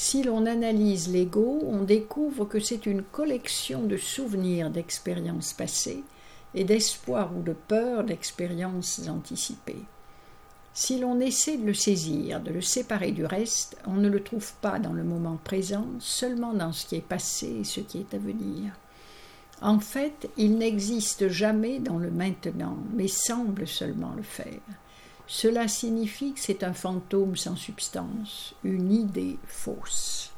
Si l'on analyse l'ego, on découvre que c'est une collection de souvenirs d'expériences passées et d'espoir ou de peur d'expériences anticipées. Si l'on essaie de le saisir, de le séparer du reste, on ne le trouve pas dans le moment présent, seulement dans ce qui est passé et ce qui est à venir. En fait, il n'existe jamais dans le maintenant, mais semble seulement le faire. Cela signifie que c'est un fantôme sans substance, une idée fausse.